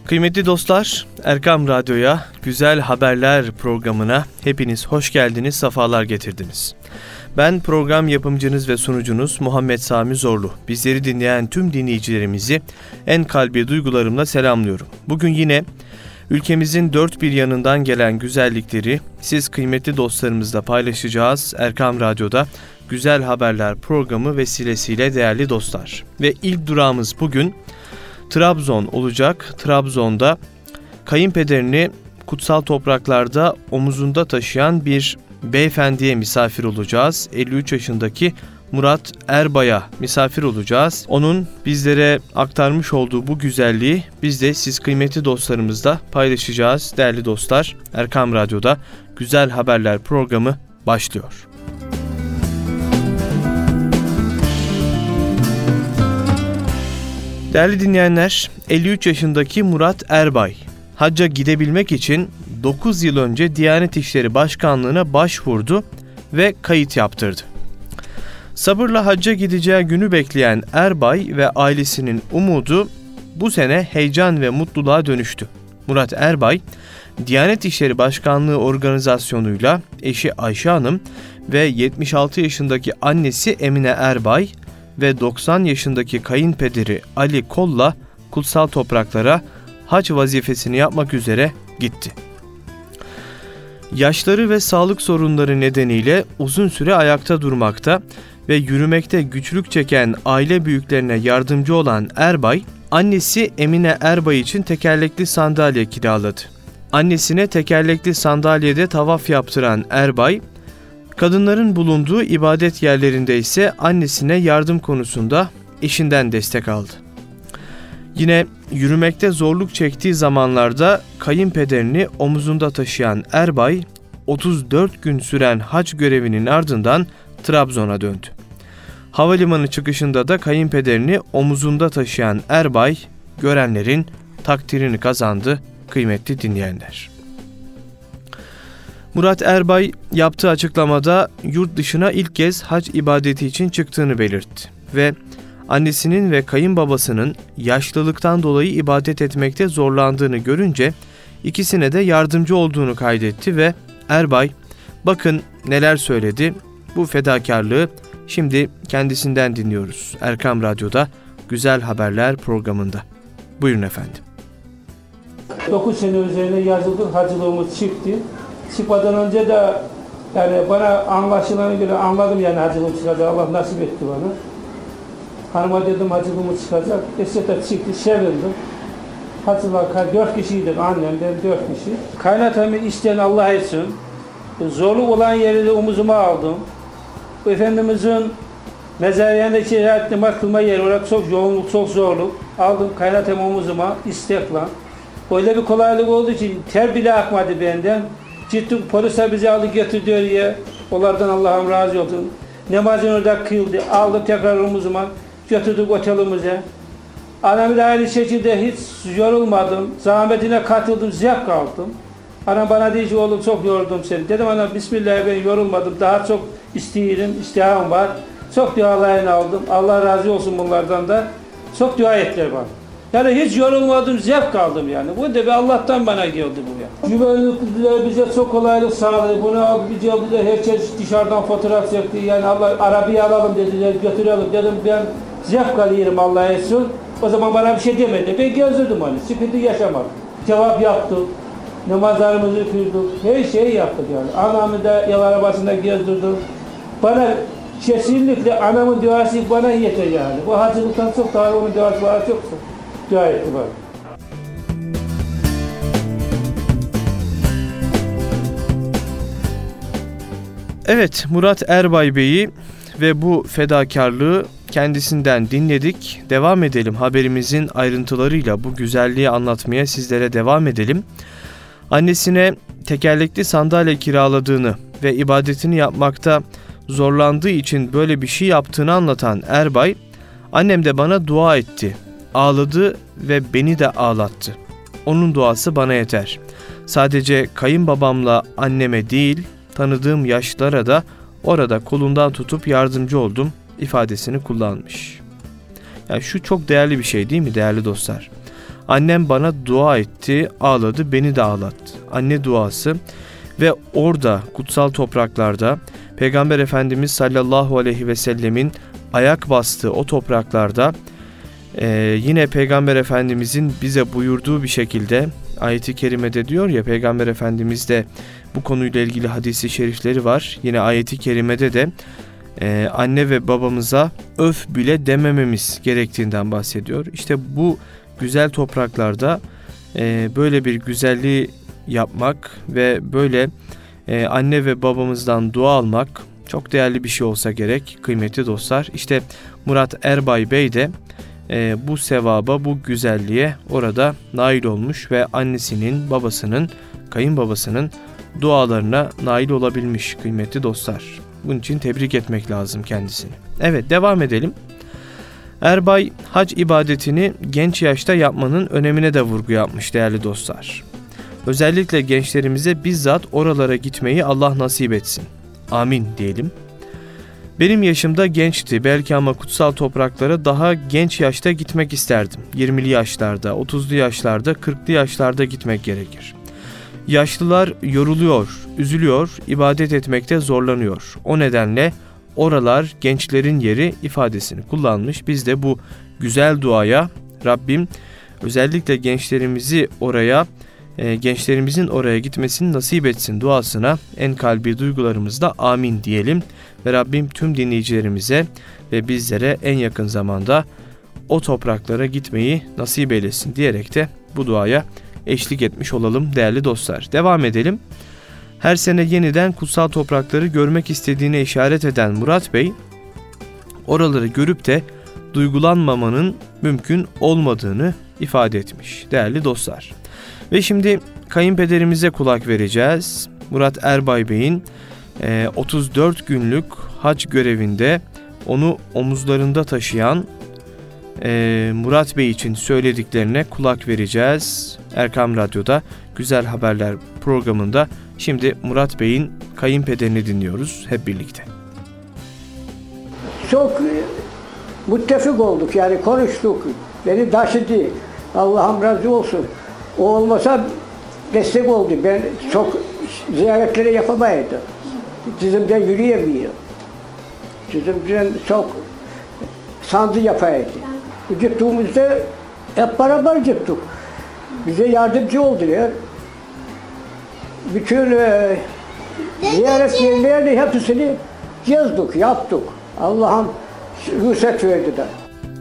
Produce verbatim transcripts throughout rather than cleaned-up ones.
Kıymetli dostlar, Erkam Radyo'ya, Güzel Haberler programına hepiniz hoş geldiniz, sefalar getirdiniz. Ben program yapımcınız ve sunucunuz Muhammed Sami Zorlu. Bizleri dinleyen tüm dinleyicilerimizi en kalbi duygularımla selamlıyorum. Bugün yine ülkemizin dört bir yanından gelen güzellikleri siz kıymetli dostlarımızla paylaşacağız. Erkam Radyo'da Güzel Haberler programı vesilesiyle değerli dostlar. Ve ilk durağımız bugün Trabzon olacak. Trabzon'da kayınpederini kutsal topraklarda omuzunda taşıyan bir beyefendiye misafir olacağız. elli üç yaşındaki Murat Erbay'a misafir olacağız. Onun bizlere aktarmış olduğu bu güzelliği biz de siz kıymetli dostlarımızla paylaşacağız. Değerli dostlar, Erkam Radyo'da Güzel Haberler programı başlıyor. Değerli dinleyenler, elli üç yaşındaki Murat Erbay, hacca gidebilmek için dokuz yıl önce Diyanet İşleri Başkanlığı'na başvurdu ve kayıt yaptırdı. Sabırla hacca gideceği günü bekleyen Erbay ve ailesinin umudu bu sene heyecan ve mutluluğa dönüştü. Murat Erbay, Diyanet İşleri Başkanlığı organizasyonuyla eşi Ayşe Hanım ve yetmiş altı yaşındaki annesi Emine Erbay ve doksan yaşındaki kayınpederi Ali Kol'la kutsal topraklara hac vazifesini yapmak üzere gitti. Yaşları ve sağlık sorunları nedeniyle uzun süre ayakta durmakta ve yürümekte güçlük çeken aile büyüklerine yardımcı olan Erbay, annesi Emine Erbay için tekerlekli sandalye kiraladı. Annesine tekerlekli sandalyede tavaf yaptıran Erbay, kadınların bulunduğu ibadet yerlerinde ise annesine yardım konusunda eşinden destek aldı. Yine yürümekte zorluk çektiği zamanlarda kayınpederini omuzunda taşıyan Erbay, otuz dört gün süren hac görevinin ardından Trabzon'a döndü. Havalimanı çıkışında da kayınpederini omuzunda taşıyan Erbay, görenlerin takdirini kazandı kıymetli dinleyenler. Murat Erbay yaptığı açıklamada yurt dışına ilk kez hac ibadeti için çıktığını belirtti ve annesinin ve kayınbabasının yaşlılıktan dolayı ibadet etmekte zorlandığını görünce ikisine de yardımcı olduğunu kaydetti ve Erbay, bakın neler söyledi, bu fedakarlığı şimdi kendisinden dinliyoruz. Erkam Radyo'da Güzel Haberler programında. Buyurun efendim. dokuz sene üzerine yazıldık, hacılığımız çıktı. Çıkmadan önce de yani bana anlaşılanı göre anladım yani hacılığım çıkacak. Allah nasip etti bana. Hanıma dedim hacılığımız çıkacak. Esete çıktı, sevindim. Hacılar dört kişiydik, annemden dört kişi. Kaynatamı isteyen Allah etsin. Zorluk olan yeri de omuzuma aldım. Efendimizin mezarlarındaki şeriatli kılma yeri olarak çok yoğunluk, çok zorluk. Aldım kaynatamı omuzuma istekle. Öyle bir kolaylık olduğu için ter bile akmadı benden. Ciddi polisler bizi aldı götürdü oraya. Onlardan Allah'ım razı olsun. Namazını orada kıldı. Aldı tekrar omuzuma. Götürdük otelimize. Anamı da aynı şekilde hiç yorulmadım. Zahmetine katıldım, zevk aldım. Anam bana dedi ki oğlum çok yoruldum seni. Dedim anam bismillah ben yorulmadım. Daha çok isteyelim, istiham var. Çok dualarını aldım. Allah razı olsun bunlardan da. Çok dua ettiler bana. Yani hiç yorulmadım, zevk aldım yani. Bu da bir Allah'tan bana geldi bu ya. Güvenlikler bize çok kolaylık sağladı. Bunu aldı, bir geldiler, herkes dışarıdan fotoğraf çekti. Yani Allah, arabayı alalım dediler, götürelim dedim. Ben zevk alıyorum Allah'a etsin. O zaman bana bir şey demedi. Ben gözledim onu, sıkıntı yaşamadım. Cevap yaptık, namazlarımızı kıldık, her şeyi yaptık yani. Anamı da yol arabasında gezdirdim. Bana kesinlikle anamın duası bana yeter yani. Bu hacılıktan çok daha onun duası bana çok çok. Dua etti bana. Evet, Murat Erbay Bey'i ve bu fedakarlığı kendisinden dinledik. Devam edelim haberimizin ayrıntılarıyla bu güzelliği anlatmaya sizlere devam edelim. Annesine tekerlekli sandalye kiraladığını ve ibadetini yapmakta zorlandığı için böyle bir şey yaptığını anlatan Erbay, annem de bana dua etti, ağladı ve beni de ağlattı. Onun duası bana yeter. Sadece kayınbabamla anneme değil, tanıdığım yaşlılara da orada kolundan tutup yardımcı oldum ifadesini kullanmış. Yani şu çok değerli bir şey değil mi değerli dostlar? Annem bana dua etti, ağladı, beni de ağlattı. Anne duası ve orada kutsal topraklarda Peygamber Efendimiz sallallahu aleyhi ve sellemin ayak bastığı o topraklarda Ee, yine Peygamber Efendimizin bize buyurduğu bir şekilde ayet-i kerimede diyor ya, Peygamber Efendimiz de bu konuyla ilgili hadisi şerifleri var. Yine ayet-i kerimede de e, anne ve babamıza öf bile demememiz gerektiğinden bahsediyor. İşte bu güzel topraklarda e, böyle bir güzelliği yapmak ve böyle e, anne ve babamızdan dua almak çok değerli bir şey olsa gerek kıymetli dostlar. İşte Murat Erbay Bey de E, bu sevaba, bu güzelliğe orada nail olmuş ve annesinin, babasının, kayınbabasının dualarına nail olabilmiş kıymetli dostlar. Bunun için tebrik etmek lazım kendisini. Evet, devam edelim. Erbay hac ibadetini genç yaşta yapmanın önemine de vurgu yapmış değerli dostlar. Özellikle gençlerimize bizzat oralara gitmeyi Allah nasip etsin. Amin diyelim. Benim yaşımda gençti belki ama kutsal topraklara daha genç yaşta gitmek isterdim. yirmili yaşlarda, otuzlu yaşlarda, kırklı yaşlarda gitmek gerekir. Yaşlılar yoruluyor, üzülüyor, ibadet etmekte zorlanıyor. O nedenle oralar gençlerin yeri ifadesini kullanmış. Biz de bu güzel duaya Rabbim özellikle gençlerimizi oraya, e, gençlerimizin oraya gitmesini nasip etsin duasına en kalbi duygularımızla amin diyelim. Ve Rabbim tüm dinleyicilerimize ve bizlere en yakın zamanda o topraklara gitmeyi nasip eylesin diyerek de bu duaya eşlik etmiş olalım değerli dostlar. Devam edelim. Her sene yeniden kutsal toprakları görmek istediğine işaret eden Murat Bey, oraları görüp de duygulanmamanın mümkün olmadığını ifade etmiş değerli dostlar. Ve şimdi kayınpederimize kulak vereceğiz. Murat Erbay Bey'in otuz dört günlük hac görevinde onu omuzlarında taşıyan Murat Bey için söylediklerine kulak vereceğiz. Erkam Radyo'da Güzel Haberler programında şimdi Murat Bey'in kayınpederini dinliyoruz hep birlikte. Çok müttefik olduk, yani konuştuk. Beni taşıdı. Allah'ım razı olsun. O olmasa destek oldu. Ben çok ziyaretleri yapamaydım. Dizimden yürüyemiyor. Dizimden çok sancı yapaydı. Gittiğimizde hep beraber gittik. Bize yardımcı oldular. Bütün e, ziyaret yerlerini hepsini gezdik, yaptık. Allah'ım rühsat verdi de.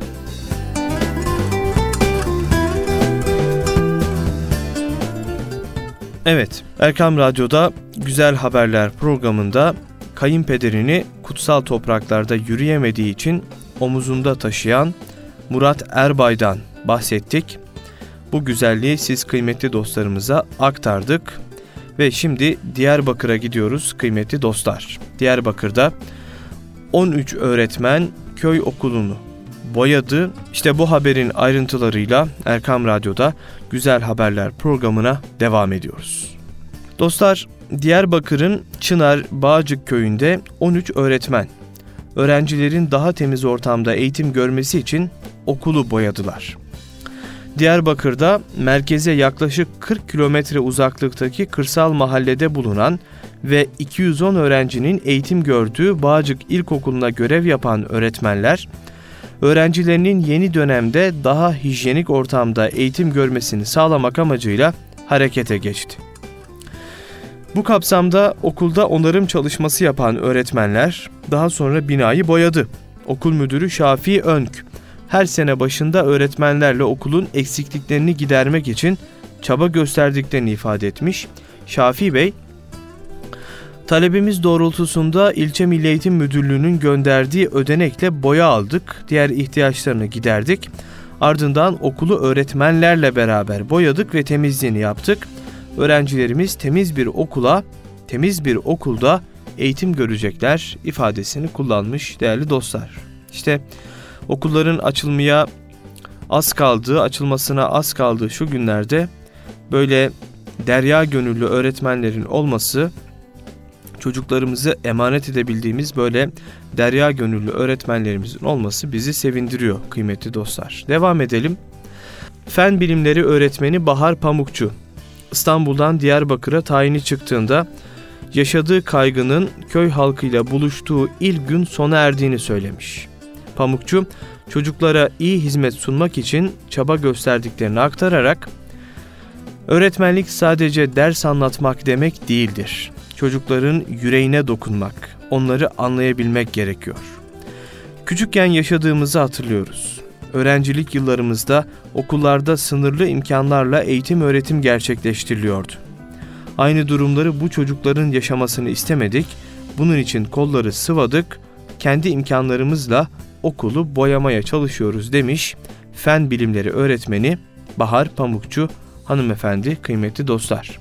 Evet, Erkam Radyo'da Güzel Haberler programında kayınpederini kutsal topraklarda yürüyemediği için omuzunda taşıyan Murat Erbay'dan bahsettik. Bu güzelliği siz kıymetli dostlarımıza aktardık ve şimdi Diyarbakır'a gidiyoruz kıymetli dostlar. Diyarbakır'da on üç öğretmen köy okulunu boyadı. İşte bu haberin ayrıntılarıyla Erkam Radyo'da Güzel Haberler programına devam ediyoruz. Dostlar, Diyarbakır'ın Çınar Bağcık köyünde on üç öğretmen öğrencilerin daha temiz ortamda eğitim görmesi için okulu boyadılar. Diyarbakır'da merkeze yaklaşık kırk kilometre uzaklıktaki kırsal mahallede bulunan ve iki yüz on öğrencinin eğitim gördüğü Bağcık İlkokulu'na görev yapan öğretmenler, öğrencilerinin yeni dönemde daha hijyenik ortamda eğitim görmesini sağlamak amacıyla harekete geçti. Bu kapsamda okulda onarım çalışması yapan öğretmenler daha sonra binayı boyadı. Okul müdürü Şafii Önk, her sene başında öğretmenlerle okulun eksikliklerini gidermek için çaba gösterdiklerini ifade etmiş. Şafii Bey, talebimiz doğrultusunda İlçe Milli Eğitim Müdürlüğü'nün gönderdiği ödenekle boya aldık, diğer ihtiyaçlarını giderdik. Ardından okulu öğretmenlerle beraber boyadık ve temizliğini yaptık. Öğrencilerimiz temiz bir okula, temiz bir okulda eğitim görecekler ifadesini kullanmış değerli dostlar. İşte okulların açılmaya az kaldığı, açılmasına az kaldığı şu günlerde böyle derya gönüllü öğretmenlerin olması, çocuklarımızı emanet edebildiğimiz böyle derya gönüllü öğretmenlerimizin olması bizi sevindiriyor kıymetli dostlar. Devam edelim. Fen bilimleri öğretmeni Bahar Pamukçu, İstanbul'dan Diyarbakır'a tayini çıktığında yaşadığı kaygının köy halkıyla buluştuğu ilk gün sona erdiğini söylemiş. Pamukçu, çocuklara iyi hizmet sunmak için çaba gösterdiklerini aktararak, öğretmenlik sadece ders anlatmak demek değildir. Çocukların yüreğine dokunmak, onları anlayabilmek gerekiyor. Küçükken yaşadığımızı hatırlıyoruz. Öğrencilik yıllarımızda okullarda sınırlı imkanlarla eğitim öğretim gerçekleştiriliyordu. Aynı durumları bu çocukların yaşamasını istemedik. Bunun için kolları sıvadık, kendi imkanlarımızla okulu boyamaya çalışıyoruz demiş fen bilimleri öğretmeni Bahar Pamukçu hanımefendi, kıymetli dostlar.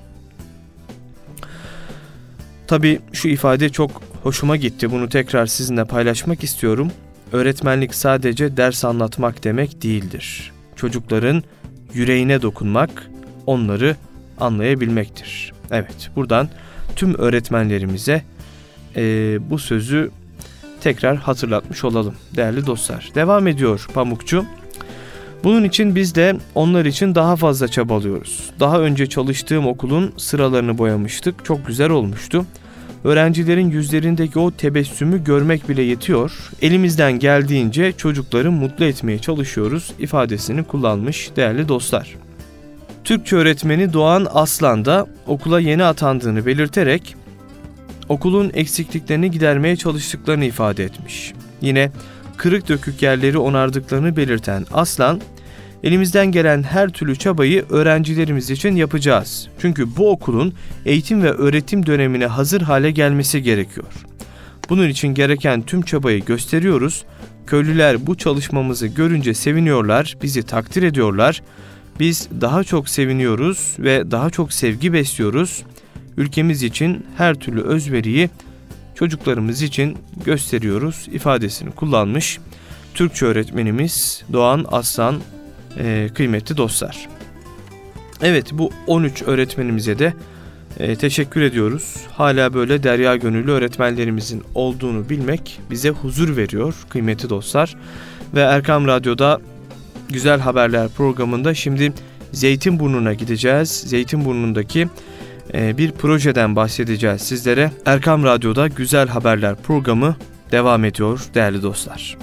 Tabii şu ifade çok hoşuma gitti. Bunu tekrar sizinle paylaşmak istiyorum. Öğretmenlik sadece ders anlatmak demek değildir. Çocukların yüreğine dokunmak, onları anlayabilmektir. Evet, buradan tüm öğretmenlerimize e, bu sözü tekrar hatırlatmış olalım değerli dostlar. Devam ediyor Pamukçu. Bunun için biz de onlar için daha fazla çabalıyoruz. Daha önce çalıştığım okulun sıralarını boyamıştık. Çok güzel olmuştu. Öğrencilerin yüzlerindeki o tebessümü görmek bile yetiyor. Elimizden geldiğince çocukları mutlu etmeye çalışıyoruz ifadesini kullanmış değerli dostlar. Türkçe öğretmeni Doğan Aslan da okula yeni atandığını belirterek okulun eksikliklerini gidermeye çalıştıklarını ifade etmiş. Yine kırık dökük yerleri onardıklarını belirten Aslan, elimizden gelen her türlü çabayı öğrencilerimiz için yapacağız. Çünkü bu okulun eğitim ve öğretim dönemine hazır hale gelmesi gerekiyor. Bunun için gereken tüm çabayı gösteriyoruz. Köylüler bu çalışmamızı görünce seviniyorlar, bizi takdir ediyorlar. Biz daha çok seviniyoruz ve daha çok sevgi besliyoruz. Ülkemiz için her türlü özveriyi çocuklarımız için gösteriyoruz ifadesini kullanmış Türkçe öğretmenimiz Doğan Aslan, e, kıymetli dostlar. Evet, bu on üç öğretmenimize de e, teşekkür ediyoruz. Hala böyle derya gönüllü öğretmenlerimizin olduğunu bilmek bize huzur veriyor kıymetli dostlar. Ve Erkam Radyo'da Güzel Haberler programında şimdi Zeytinburnu'na gideceğiz. Zeytinburnu'ndaki bir projeden bahsedeceğiz sizlere. Erkam Radyo'da Güzel Haberler programı devam ediyor değerli dostlar.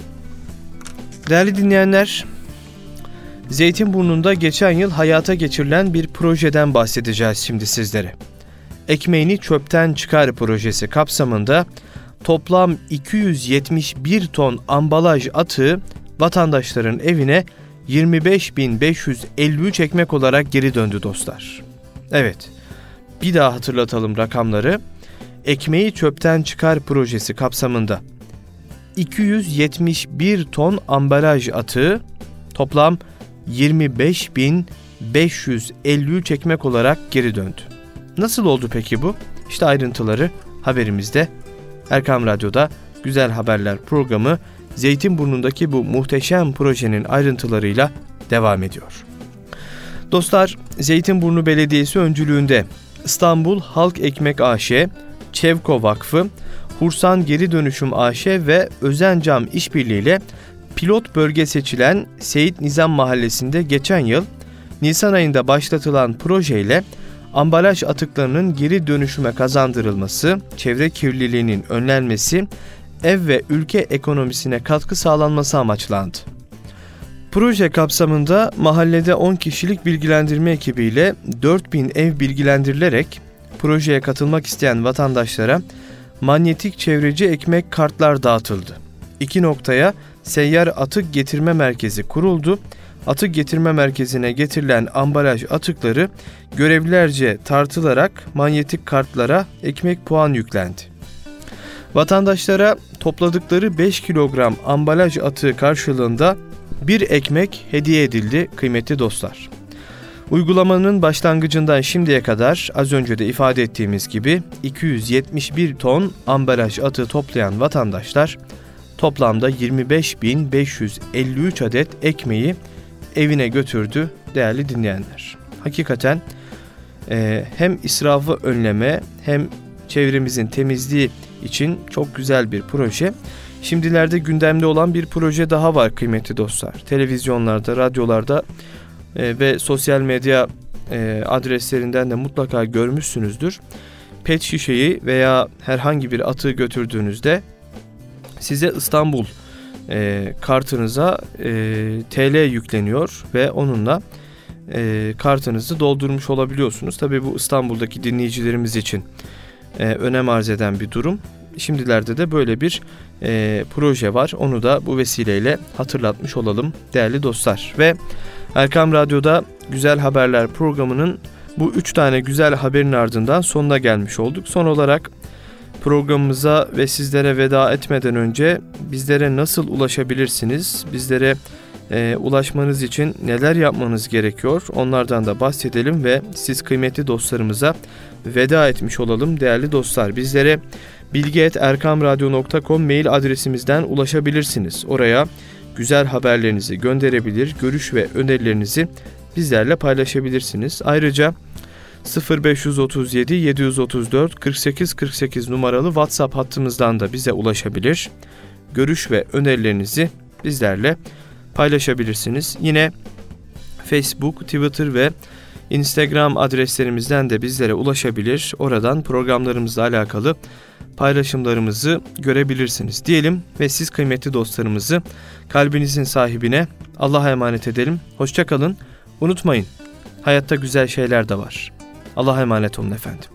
Değerli dinleyenler, Zeytinburnu'nda geçen yıl hayata geçirilen bir projeden bahsedeceğiz şimdi sizlere. Ekmeğini çöpten çıkar projesi kapsamında toplam iki yüz yetmiş bir ton ambalaj atığı vatandaşların evine yirmi beş bin beş yüz elli üç ekmek olarak geri döndü dostlar. Evet, bir daha hatırlatalım rakamları. Ekmeği çöpten çıkar projesi kapsamında iki yüz yetmiş bir ton ambalaj atığı toplam yirmi beş bin beş yüz elli üç ekmek olarak geri döndü. Nasıl oldu peki bu? İşte ayrıntıları haberimizde. Erkam Radyo'da Güzel Haberler programı Zeytinburnu'ndaki bu muhteşem projenin ayrıntılarıyla devam ediyor. Dostlar, Zeytinburnu Belediyesi öncülüğünde İstanbul Halk Ekmek A Ş, Çevko Vakfı, Hursan Geri Dönüşüm A Ş ve Özencam işbirliğiyle pilot bölge seçilen Seyit Nizam Mahallesi'nde geçen yıl Nisan ayında başlatılan projeyle ambalaj atıklarının geri dönüşüme kazandırılması, çevre kirliliğinin önlenmesi, ev ve ülke ekonomisine katkı sağlanması amaçlandı. Proje kapsamında mahallede on kişilik bilgilendirme ekibiyle dört bin ev bilgilendirilerek projeye katılmak isteyen vatandaşlara manyetik çevreci ekmek kartlar dağıtıldı. İki noktaya seyyar atık getirme merkezi kuruldu. Atık getirme merkezine getirilen ambalaj atıkları görevlilerce tartılarak manyetik kartlara ekmek puan yüklendi. Vatandaşlara topladıkları beş kilogram ambalaj atığı karşılığında bir ekmek hediye edildi kıymetli dostlar. Uygulamanın başlangıcından şimdiye kadar az önce de ifade ettiğimiz gibi iki yüz yetmiş bir ton ambalaj atığı toplayan vatandaşlar toplamda yirmi beş bin beş yüz elli üç adet ekmeği evine götürdü değerli dinleyenler. Hakikaten e, hem israfı önleme hem çevremizin temizliği için çok güzel bir proje. Şimdilerde gündemde olan bir proje daha var kıymetli dostlar. Televizyonlarda, radyolarda e, ve sosyal medya e, adreslerinden de mutlaka görmüşsünüzdür. Pet şişeyi veya herhangi bir atığı götürdüğünüzde size İstanbul e, kartınıza e, T L yükleniyor ve onunla e, kartınızı doldurmuş olabiliyorsunuz. Tabii bu İstanbul'daki dinleyicilerimiz için e, önem arz eden bir durum. Şimdilerde de böyle bir e, proje var. Onu da bu vesileyle hatırlatmış olalım değerli dostlar. Ve Erkam Radyo'da Güzel Haberler programının bu üç tane güzel haberin ardından sonuna gelmiş olduk. Son olarak programımıza ve sizlere veda etmeden önce bizlere nasıl ulaşabilirsiniz? Bizlere e, ulaşmanız için neler yapmanız gerekiyor? Onlardan da bahsedelim ve siz kıymetli dostlarımıza veda etmiş olalım değerli dostlar. Bizlere bilgi et erkamradyo nokta com mail adresimizden ulaşabilirsiniz. Oraya güzel haberlerinizi gönderebilir, görüş ve önerilerinizi bizlerle paylaşabilirsiniz. Ayrıca sıfır beş otuz yedi yedi otuz dört kırk sekiz kırk sekiz numaralı WhatsApp hattımızdan da bize ulaşabilir, görüş ve önerilerinizi bizlerle paylaşabilirsiniz. Yine Facebook, Twitter ve Instagram adreslerimizden de bizlere ulaşabilir. Oradan programlarımızla alakalı paylaşımlarımızı görebilirsiniz diyelim ve siz kıymetli dostlarımızı kalbinizin sahibine Allah'a emanet edelim. Hoşça kalın. Unutmayın, hayatta güzel şeyler de var. Allah'a emanet olun efendim.